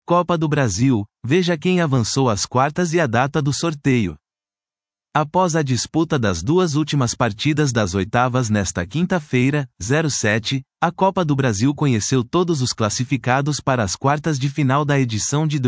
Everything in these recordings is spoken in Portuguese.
Copa do Brasil, veja quem avançou às quartas e a data do sorteio. Após a disputa das duas últimas partidas das oitavas nesta quinta-feira, 07, a Copa do Brasil conheceu todos os classificados para as quartas de final da edição de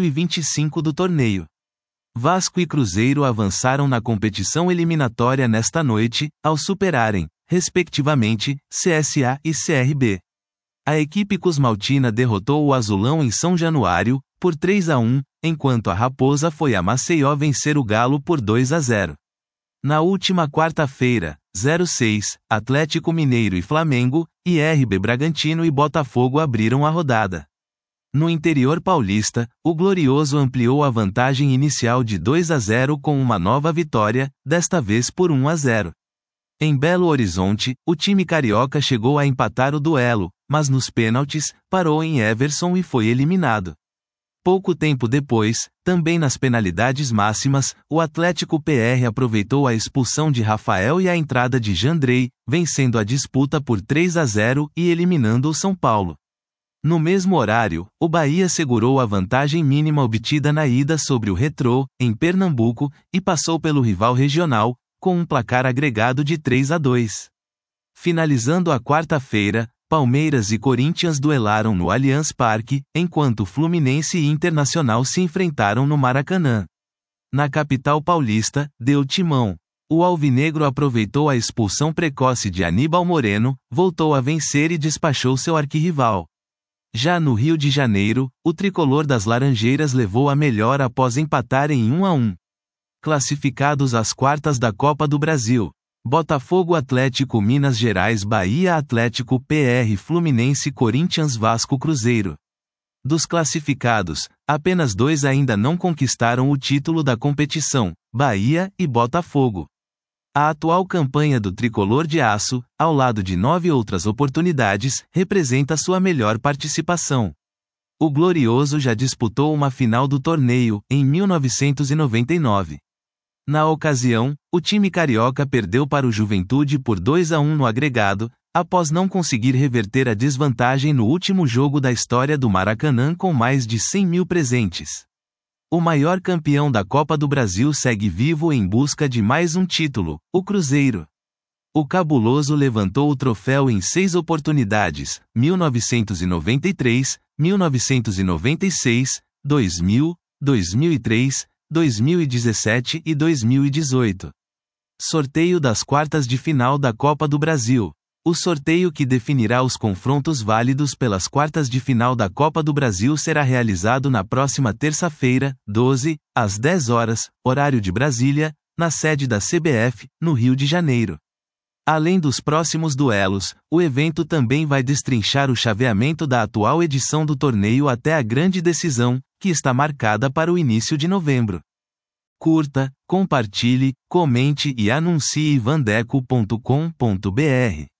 2025 do torneio. Vasco e Cruzeiro avançaram na competição eliminatória nesta noite, ao superarem, respectivamente, CSA e CRB. A equipe cusmaltina derrotou o Azulão em São Januário, por 3-1, enquanto a Raposa foi a Maceió vencer o Galo por 2-0. Na última quarta-feira, 06, Atlético Mineiro e Flamengo, RB Bragantino e Botafogo abriram a rodada. No interior paulista, o Glorioso ampliou a vantagem inicial de 2-0 com uma nova vitória, desta vez por 1-0. Em Belo Horizonte, o time carioca chegou a empatar o duelo, mas nos pênaltis, parou em Everson e foi eliminado. Pouco tempo depois, também nas penalidades máximas, o Atlético PR aproveitou a expulsão de Rafael e a entrada de Jandrei, vencendo a disputa por 3-0 e eliminando o São Paulo. No mesmo horário, o Bahia segurou a vantagem mínima obtida na ida sobre o Retrô, em Pernambuco, e passou pelo rival regional, com um placar agregado de 3-2. Finalizando a quarta-feira, Palmeiras e Corinthians duelaram no Allianz Parque, enquanto Fluminense e Internacional se enfrentaram no Maracanã. Na capital paulista, deu timão. O alvinegro aproveitou a expulsão precoce de Aníbal Moreno, voltou a vencer e despachou seu arquirrival. Já no Rio de Janeiro, o tricolor das Laranjeiras levou a melhor após empatar em 1-1. Classificados às quartas da Copa do Brasil: Botafogo, Atlético, Minas Gerais, Bahia, Atlético, PR, Fluminense, Corinthians, Vasco, Cruzeiro. Dos classificados, apenas 2 ainda não conquistaram o título da competição: Bahia e Botafogo. A atual campanha do tricolor de aço, ao lado de 9 outras oportunidades, representa sua melhor participação. O Glorioso já disputou uma final do torneio, em 1999. Na ocasião, o time carioca perdeu para o Juventude por 2-1 no agregado, após não conseguir reverter a desvantagem no último jogo da história do Maracanã com mais de 100 mil presentes. O maior campeão da Copa do Brasil segue vivo em busca de mais um título, o Cruzeiro. O Cabuloso levantou o troféu em 6 oportunidades: 1993, 1996, 2000, 2003, 2017 e 2018. Sorteio das quartas de final da Copa do Brasil. O sorteio que definirá os confrontos válidos pelas quartas de final da Copa do Brasil será realizado na próxima terça-feira, 12, às 10 horas, horário de Brasília, na sede da CBF, no Rio de Janeiro. Além dos próximos duelos, o evento também vai destrinchar o chaveamento da atual edição do torneio até a grande decisão, que está marcada para o início de novembro. Curta, compartilhe, comente e anuncie vandeco.com.br.